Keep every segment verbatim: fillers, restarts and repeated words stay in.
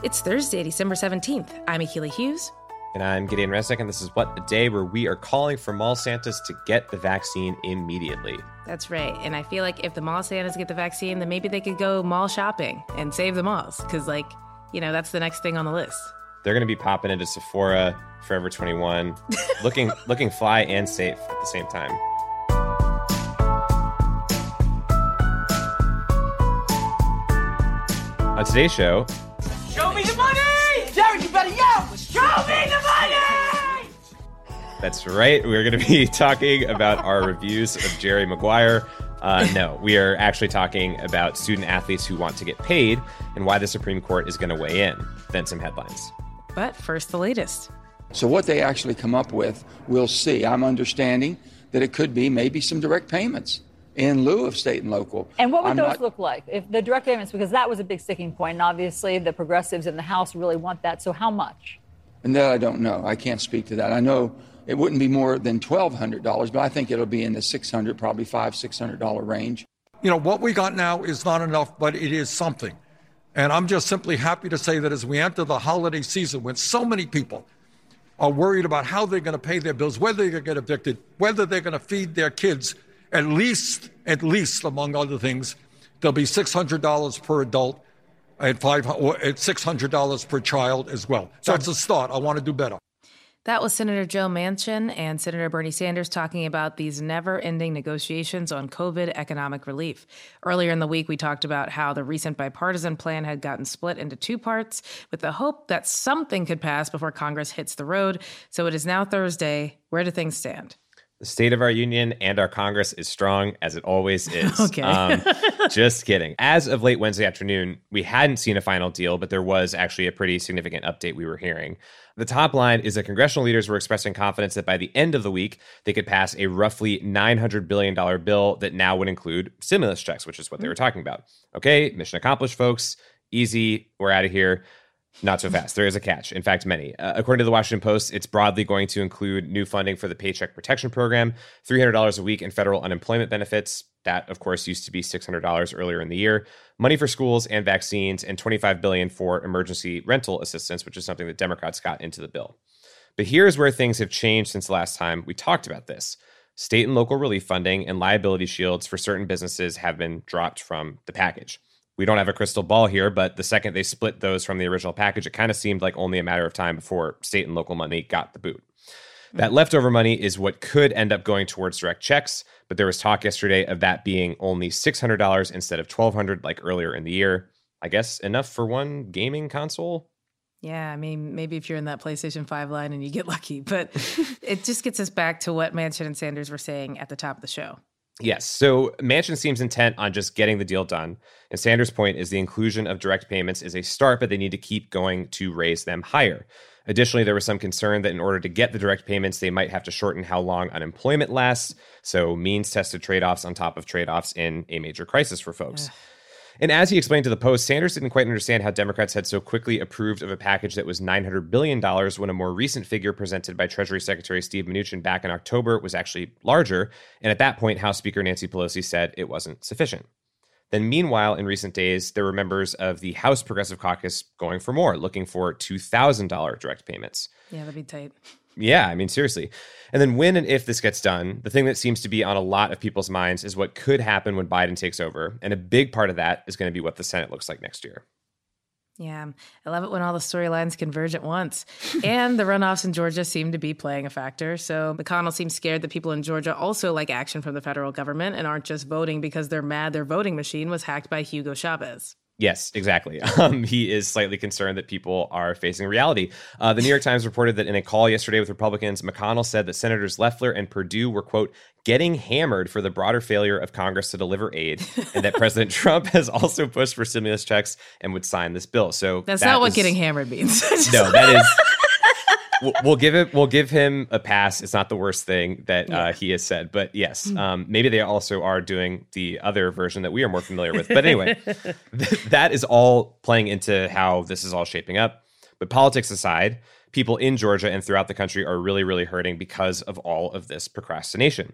It's Thursday, December seventeenth. I'm Akila Hughes. And I'm Gideon Resnick, and this is What, a day where we are calling for mall Santas to get the vaccine immediately. That's right. And I feel like if the mall Santas get the vaccine, then maybe they could go mall shopping and save the malls. Because, like, you know, that's the next thing on the list. They're going to be popping into Sephora, Forever twenty-one, looking looking fly and safe at the same time. On today's show... Show me the money! Derek, you better yell! Show me the money! That's right. We're going to be talking about our reviews of Jerry Maguire. Uh, no, we are actually talking about student athletes who want to get paid and why the Supreme Court is going to weigh in. Then some headlines. But first, the latest. So what they actually come up with, we'll see. I'm understanding that it could be maybe some direct payments in lieu of state and local. And what would I'm those not, look like? If the direct payments, because that was a big sticking point, and obviously the progressives in the House really want that. So how much? And that I don't know. I can't speak to that. I know it wouldn't be more than twelve hundred dollars, but I think it'll be in the six hundred dollars, probably five hundred dollars, six hundred dollars range. You know, what we got now is not enough, but it is something. And I'm just simply happy to say that as we enter the holiday season, when so many people are worried about how they're going to pay their bills, whether they're going to get evicted, whether they're going to feed their kids, at least, at least, among other things, there'll be six hundred dollars per adult and five or at six hundred dollars per child as well. So that's a start. I want to do better. That was Senator Joe Manchin and Senator Bernie Sanders talking about these never-ending negotiations on COVID economic relief. Earlier in the week, we talked about how the recent bipartisan plan had gotten split into two parts with the hope that something could pass before Congress hits the road. So it is now Thursday. Where do things stand? The state of our union and our Congress is strong, as it always is. Okay. um, just kidding. As of late Wednesday afternoon, we hadn't seen a final deal, but there was actually a pretty significant update we were hearing. The top line is that congressional leaders were expressing confidence that by the end of the week, they could pass a roughly nine hundred billion dollars bill that now would include stimulus checks, which is what they were talking about. Okay, mission accomplished, folks. Easy. We're out of here. Not so fast. There is a catch. In fact, many. Uh, according to the Washington Post, it's broadly going to include new funding for the Paycheck Protection Program, three hundred dollars a week in federal unemployment benefits. That, of course, used to be six hundred dollars earlier in the year. Money for schools and vaccines, and twenty-five billion dollars for emergency rental assistance, which is something that Democrats got into the bill. But here's where things have changed since the last time we talked about this. State and local relief funding and liability shields for certain businesses have been dropped from the package. We don't have a crystal ball here, but the second they split those from the original package, it kind of seemed like only a matter of time before state and local money got the boot. Mm-hmm. That leftover money is what could end up going towards direct checks, but there was talk yesterday of that being only six hundred dollars instead of twelve hundred dollars like earlier in the year. I guess enough for one gaming console? Yeah, I mean, maybe if you're in that PlayStation five line and you get lucky, but it just gets us back to what Manchin and Sanders were saying at the top of the show. Yes. So Manchin seems intent on just getting the deal done. And Sanders' point is the inclusion of direct payments is a start, but they need to keep going to raise them higher. Additionally, there was some concern that in order to get the direct payments, they might have to shorten how long unemployment lasts. So means-tested trade-offs on top of trade-offs in a major crisis for folks. And as he explained to the Post, Sanders didn't quite understand how Democrats had so quickly approved of a package that was nine hundred billion dollars when a more recent figure presented by Treasury Secretary Steve Mnuchin back in October was actually larger. And at that point, House Speaker Nancy Pelosi said it wasn't sufficient. Then meanwhile, in recent days, there were members of the House Progressive Caucus going for more, looking for two thousand dollars direct payments. Yeah, that'd be tight. Yeah, I mean, seriously. And then when and if this gets done, the thing that seems to be on a lot of people's minds is what could happen when Biden takes over. And a big part of that is going to be what the Senate looks like next year. Yeah, I love it when all the storylines converge at once. And the runoffs in Georgia seem to be playing a factor. So McConnell seems scared that people in Georgia also like action from the federal government and aren't just voting because they're mad their voting machine was hacked by Hugo Chavez. Yes, exactly. Um, he is slightly concerned that people are facing reality. Uh, the New York Times reported that in a call yesterday with Republicans, McConnell said that Senators Loeffler and Perdue were, quote, getting hammered for the broader failure of Congress to deliver aid, and that President Trump has also pushed for stimulus checks and would sign this bill. So that's that not what is, getting hammered means. No, that is... We'll, we'll give it. We'll give him a pass. It's not the worst thing that yeah. uh, he has said, but yes, um, maybe they also are doing the other version that we are more familiar with. But anyway, th- that is all playing into how this is all shaping up. But politics aside, people in Georgia and throughout the country are really, really hurting because of all of this procrastination.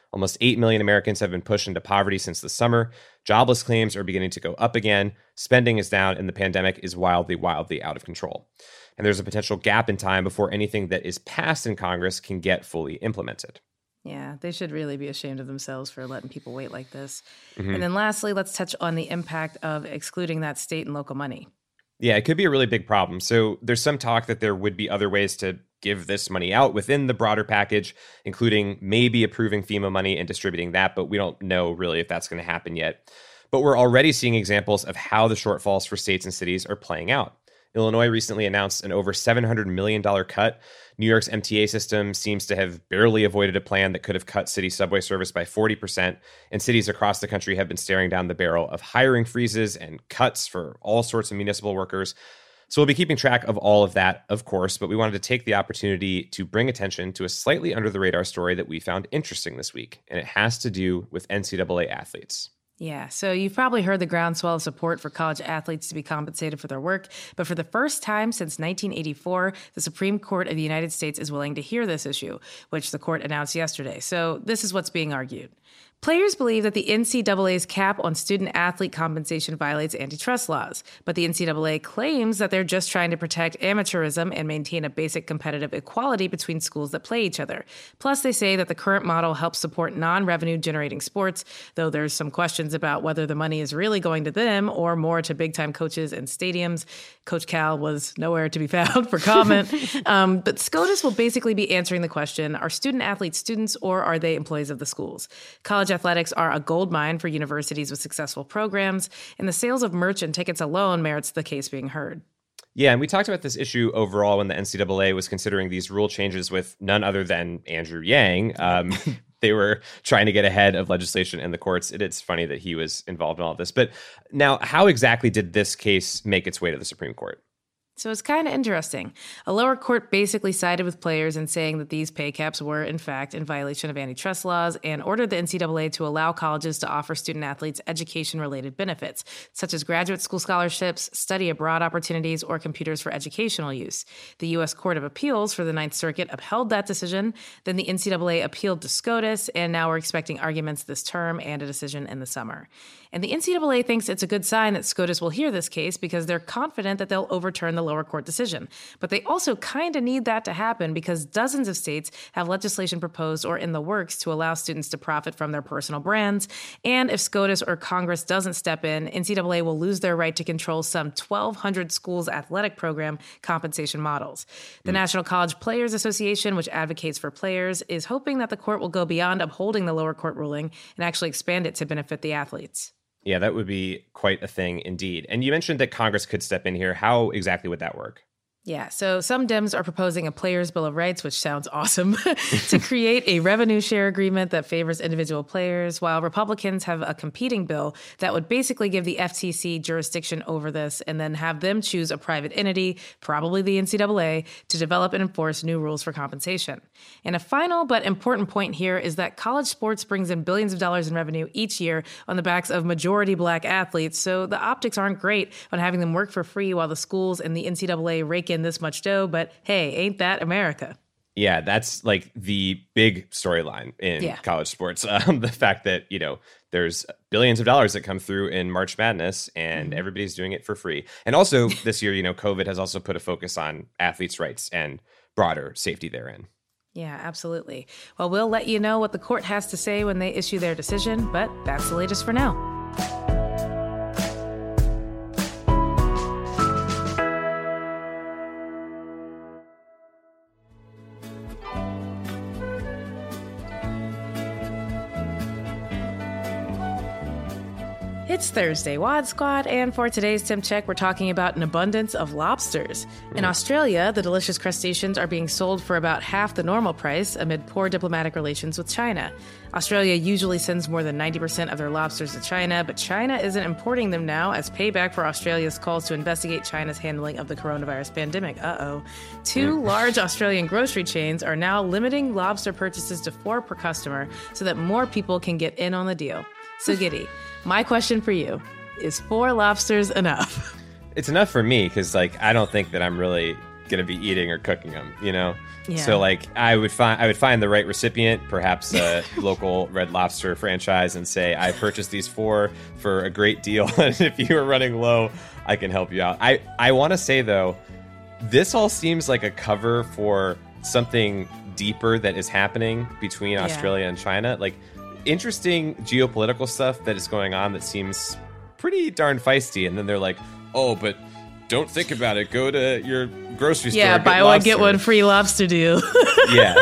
Almost eight million Americans have been pushed into poverty since the summer. Jobless claims are beginning to go up again. Spending is down, and the pandemic is wildly, wildly out of control. And there's a potential gap in time before anything that is passed in Congress can get fully implemented. Yeah, they should really be ashamed of themselves for letting people wait like this. Mm-hmm. And then lastly, let's touch on the impact of excluding that state and local money. Yeah, it could be a really big problem. So there's some talk that there would be other ways to give this money out within the broader package, including maybe approving FEMA money and distributing that, but we don't know really if that's going to happen yet. But we're already seeing examples of how the shortfalls for states and cities are playing out. Illinois recently announced an over seven hundred million dollars cut. New York's M T A system seems to have barely avoided a plan that could have cut city subway service by forty percent, and cities across the country have been staring down the barrel of hiring freezes and cuts for all sorts of municipal workers. So we'll be keeping track of all of that, of course, but we wanted to take the opportunity to bring attention to a slightly under-the-radar story that we found interesting this week, and it has to do with N C double A athletes. Yeah, so you've probably heard the groundswell of support for college athletes to be compensated for their work, but for the first time since nineteen eighty-four, the Supreme Court of the United States is willing to hear this issue, which the court announced yesterday. So this is what's being argued. Players believe that the N C double A's cap on student-athlete compensation violates antitrust laws, but the N C double A claims that they're just trying to protect amateurism and maintain a basic competitive equality between schools that play each other. Plus, they say that the current model helps support non-revenue-generating sports, though there's some questions about whether the money is really going to them or more to big-time coaches and stadiums. Coach Cal was nowhere to be found for comment. um, but SCOTUS will basically be answering the question, are student-athletes students or are they employees of the schools? College athletics are a goldmine for universities with successful programs, and the sales of merch and tickets alone merits the case being heard. Yeah, and we talked about this issue overall when the N C double A was considering these rule changes with none other than Andrew Yang. Um, they were trying to get ahead of legislation in the courts. It, it's funny that he was involved in all of this. But now, how exactly did this case make its way to the Supreme Court? So it's kind of interesting. A lower court basically sided with players in saying that these pay caps were, in fact, in violation of antitrust laws and ordered the N C double A to allow colleges to offer student-athletes education-related benefits, such as graduate school scholarships, study abroad opportunities, or computers for educational use. The U S Court of Appeals for the Ninth Circuit upheld that decision. Then the N C double A appealed to SCOTUS, and now we're expecting arguments this term and a decision in the summer. And the N C double A thinks it's a good sign that SCOTUS will hear this case because they're confident that they'll overturn the lower court decision. But they also kind of need that to happen because dozens of states have legislation proposed or in the works to allow students to profit from their personal brands. And if SCOTUS or Congress doesn't step in, N C double A will lose their right to control some twelve hundred schools' athletic program compensation models. The mm. National College Players Association, which advocates for players, is hoping that the court will go beyond upholding the lower court ruling and actually expand it to benefit the athletes. Yeah, that would be quite a thing indeed. And you mentioned that Congress could step in here. How exactly would that work? Yeah, so some Dems are proposing a Players' Bill of Rights, which sounds awesome, to create a revenue share agreement that favors individual players, while Republicans have a competing bill that would basically give the F T C jurisdiction over this and then have them choose a private entity, probably the N C double A, to develop and enforce new rules for compensation. And a final but important point here is that college sports brings in billions of dollars in revenue each year on the backs of majority black athletes, so the optics aren't great on having them work for free while the schools and the N C double A rake in this much dough, but hey, ain't that America? Yeah, that's like the big storyline in yeah. college sports. Um, the fact that, you know, there's billions of dollars that come through in March Madness and mm-hmm. everybody's doing it for free. And also this year, you know, COVID has also put a focus on athletes' rights and broader safety therein. Yeah, absolutely. Well, we'll let you know what the court has to say when they issue their decision, but that's the latest for now. It's Thursday, Wad Squad, and for today's Temp Check, we're talking about an abundance of lobsters. In Australia, the delicious crustaceans are being sold for about half the normal price amid poor diplomatic relations with China. Australia usually sends more than ninety percent of their lobsters to China, but China isn't importing them now as payback for Australia's calls to investigate China's handling of the coronavirus pandemic. Uh-oh. Two large Australian grocery chains are now limiting lobster purchases to four per customer so that more people can get in on the deal. So, Giddy, my question for you, is four lobsters enough? It's enough for me because, like, I don't think that I'm really going to be eating or cooking them, you know? Yeah. So like I would find I would find the right recipient, perhaps a local Red Lobster franchise, and say, I purchased these four for a great deal. And if you are running low, I can help you out. I, I want to say, though, this all seems like a cover for something deeper that is happening between Yeah. Australia and China. Like interesting geopolitical stuff that is going on that seems pretty darn feisty. And then they're like, oh, but don't think about it. Go to your grocery store. Yeah, get buy one, lobster. get one free lobster deal. Yeah.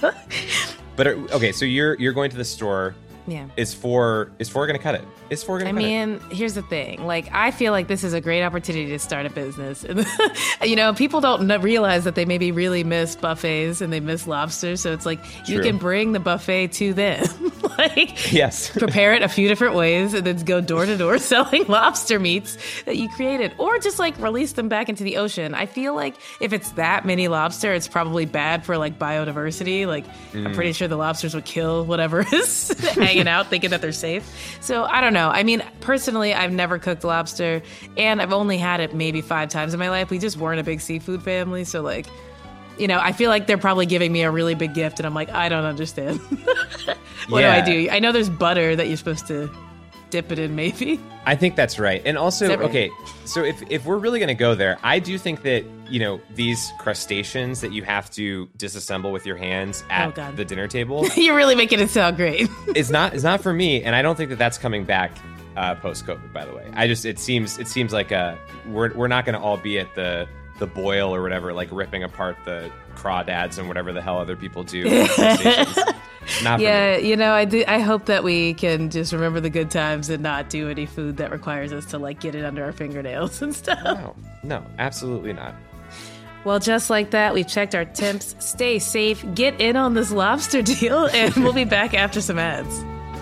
But uh, okay, so you're you're going to the store. Yeah. Is four is four going to cut it? Is four going I to cut it? mean, here's the thing. Like, I feel like this is a great opportunity to start a business. You know, people don't n- realize that they maybe really miss buffets and they miss lobster. So it's like you True. can bring the buffet to them. Like, Yes. prepare it a few different ways and then go door to door selling lobster meats that you created, or just like release them back into the ocean. I feel like if it's that many lobster, it's probably bad for like biodiversity. Like, I'm pretty sure the lobsters would kill whatever is hanging out thinking that they're safe. So I don't know. I mean, personally, I've never cooked lobster and I've only had it maybe five times in my life. We just weren't a big seafood family. So like, you know, I feel like they're probably giving me a really big gift and I'm like, I don't understand. What Yeah. do I do? I know there's butter that you're supposed to dip it in maybe. I think that's right. And also, Is that right? okay, so if, if we're really going to go there, I do think that, you know, these crustaceans that you have to disassemble with your hands Oh, at God. the dinner table You're really making it sound great. is not is not for me. And I don't think that that's coming back uh, post-COVID, by the way. I just, it seems it seems like uh, we're, we're not going to all be at the, the boil or whatever, like ripping apart the crawdads and whatever the hell other people do. with crustaceans. Not for Yeah, me. you know, I do. I hope that we can just remember the good times and not do any food that requires us to like get it under our fingernails and stuff. No, no, absolutely not. Well, just like that, we've checked our temps. Stay safe, get in on this lobster deal, and we'll be back after some ads.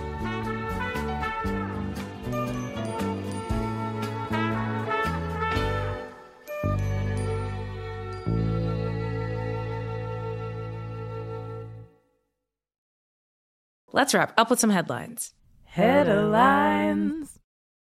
Let's wrap up with some headlines. Headlines.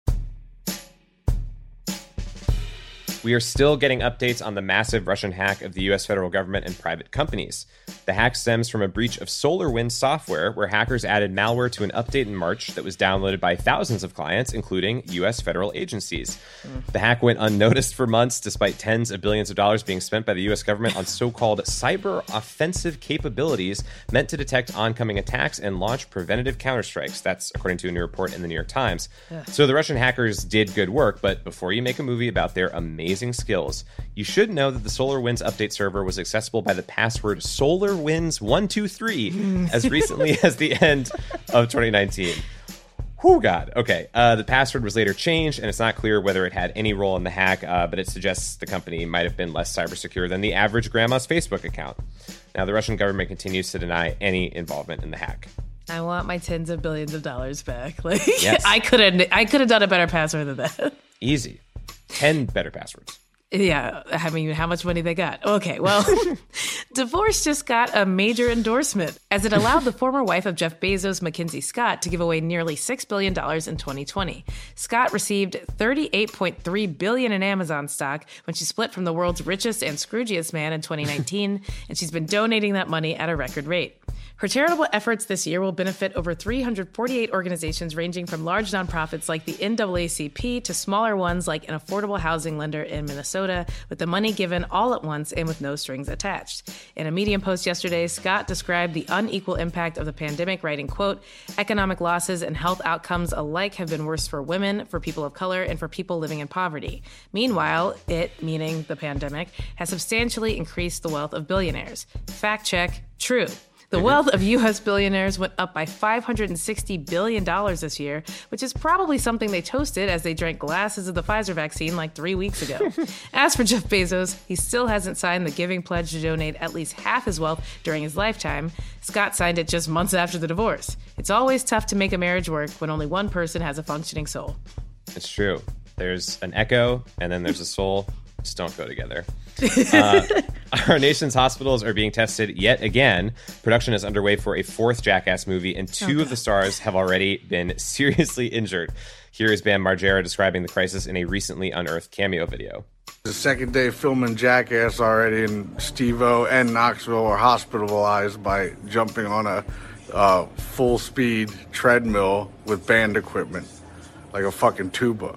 We are still getting updates on the massive Russian hack of the U S federal government and private companies. The hack stems from a breach of SolarWinds software, where hackers added malware to an update in March that was downloaded by thousands of clients, including U S federal agencies. The hack went unnoticed for months, despite tens of billions of dollars being spent by the U S government on so-called cyber offensive capabilities meant to detect oncoming attacks and launch preventative counterstrikes. That's according to a new report in the New York Times. So the Russian hackers did good work, but before you make a movie about their amazing skills, you should know that the SolarWinds update server was accessible by the password SolarWinds one two three as recently as the end of twenty nineteen. Whew, God. Okay. Uh, the password was later changed, and it's not clear whether it had any role in the hack, uh, but it suggests the company might have been less cyber secure than the average grandma's Facebook account. Now, the Russian government continues to deny any involvement in the hack. I want my tens of billions of dollars back. Like, Yes. I could have, I could have done a better password than that. Easy. ten better passwords. Yeah, I mean, how much money they got? Okay, well, Divorce just got a major endorsement as it allowed the former wife of Jeff Bezos, Mackenzie Scott, to give away nearly six billion dollars in twenty twenty. Scott received thirty-eight point three billion dollars in Amazon stock when she split from the world's richest and scroogiest man in twenty nineteen, and she's been donating that money at a record rate. Her charitable efforts this year will benefit over three hundred forty-eight organizations ranging from large nonprofits like the N double A C P to smaller ones like an affordable housing lender in Minnesota, with the money given all at once and with no strings attached. In a Medium post yesterday, Scott described the unequal impact of the pandemic, writing, quote, "Economic losses and health outcomes alike have been worse for women, for people of color, and for people living in poverty. Meanwhile, it," meaning the pandemic, "has substantially increased the wealth of billionaires." Fact check, true. The wealth of U S billionaires went up by five hundred sixty billion dollars this year, which is probably something they toasted as they drank glasses of the Pfizer vaccine like three weeks ago. As for Jeff Bezos, he still hasn't signed the giving pledge to donate at least half his wealth during his lifetime. Scott signed it just months after the divorce. It's always tough to make a marriage work when only one person has a functioning soul. It's true. There's an echo, and then there's a soul. Just don't go together. Uh, our nation's hospitals are being tested yet again. Production is underway for a fourth Jackass movie, and two Oh, of the stars have already been seriously injured. Here is Bam Margera describing the crisis in a recently unearthed cameo video. The second day filming Jackass already, and Steve-O and Knoxville are hospitalized by jumping on a uh, full-speed treadmill with band equipment, like a fucking tuba.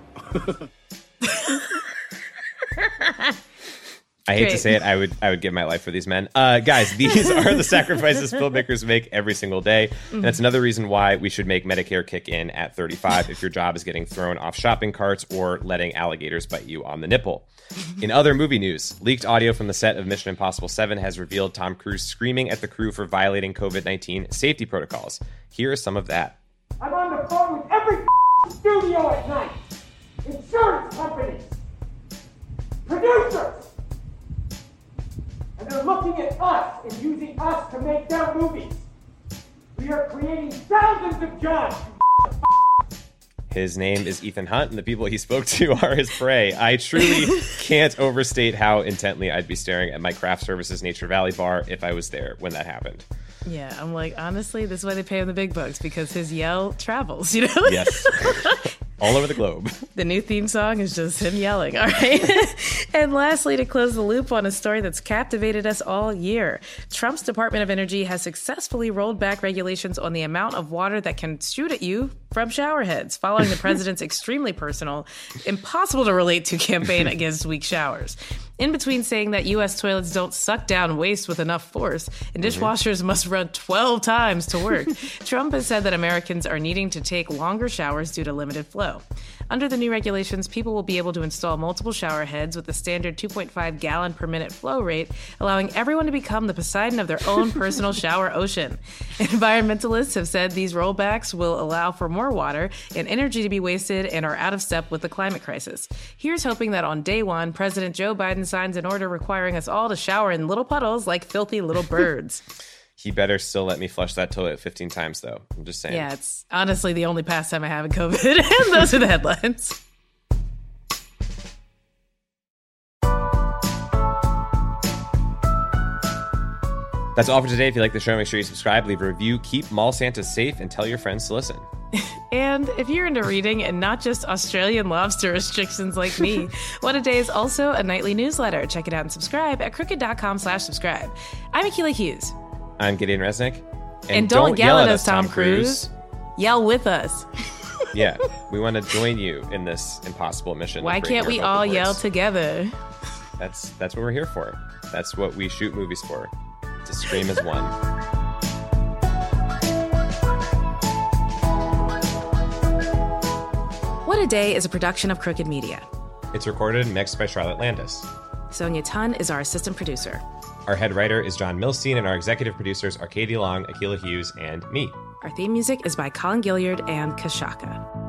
I hate Great. to say it, I would I would give my life for these men. Uh, guys, these are the sacrifices filmmakers make every single day. And that's another reason why we should make Medicare kick in at thirty-five if your job is getting thrown off shopping carts or letting alligators bite you on the nipple. In other movie news, leaked audio from the set of Mission Impossible seven has revealed Tom Cruise screaming at the crew for violating covid nineteen safety protocols. Here is some of that. I'm on the phone with every studio at night. Insurance companies. Producers. And they're looking at us and using us to make their movies. We are creating thousands of jobs. His name is Ethan Hunt, and the people he spoke to are his prey. I truly can't overstate how intently I'd be staring at my craft services Nature Valley bar if I was there when that happened. Yeah, I'm like, honestly, this is why they pay him the big bucks, because his yell travels, you know? Yes. All over the globe. The new theme song is just him yelling, all right? And lastly, to close the loop on a story that's captivated us all year, Trump's Department of Energy has successfully rolled back regulations on the amount of water that can shoot at you from shower heads, following the president's extremely personal, impossible to relate to campaign against weak showers. In between saying that U S toilets don't suck down waste with enough force and dishwashers mm-hmm. must run twelve times to work, Trump has said that Americans are needing to take longer showers due to limited flow. Under the new regulations, people will be able to install multiple shower heads with a standard two point five gallon per minute flow rate, allowing everyone to become the Poseidon of their own personal shower ocean. Environmentalists have said these rollbacks will allow for more water and energy to be wasted and are out of step with the climate crisis. Here's hoping that on day one, President Joe Biden signs an order requiring us all to shower in little puddles like filthy little birds. He better still let me flush that toilet fifteen times, though. I'm just saying. Yeah, it's honestly the only pastime I have in COVID, and those are the headlines. That's all for today. If you like the show, make sure you subscribe, leave a review, keep Mall Santa safe, and tell your friends to listen. And if you're into reading and not just Australian lobster restrictions like me, What a Day is also a nightly newsletter. Check it out and subscribe at crooked.com slash subscribe. I'm Akilah Hughes. I'm Gideon Resnick. And, and don't, don't yell, yell at us, Tom Cruise. Cruise. Yell with us. Yeah, we want to join you in this impossible mission. Why can't we all voice. yell together? That's that's what we're here for. That's what we shoot movies for. To scream as one. What a Day is a production of Crooked Media. It's recorded and mixed by Charlotte Landis. Sonia Tun is our assistant producer. Our head writer is John Milstein, and our executive producers are Katie Long, Akilah Hughes, and me. Our theme music is by Colin Gilliard and Kashaka.